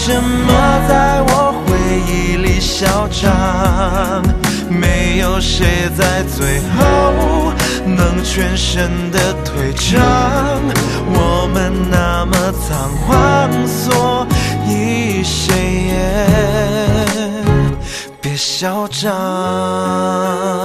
什么在我回忆里嚣张？没有谁在最后能全身的退场，我们那么仓皇，所以谁也别嚣张。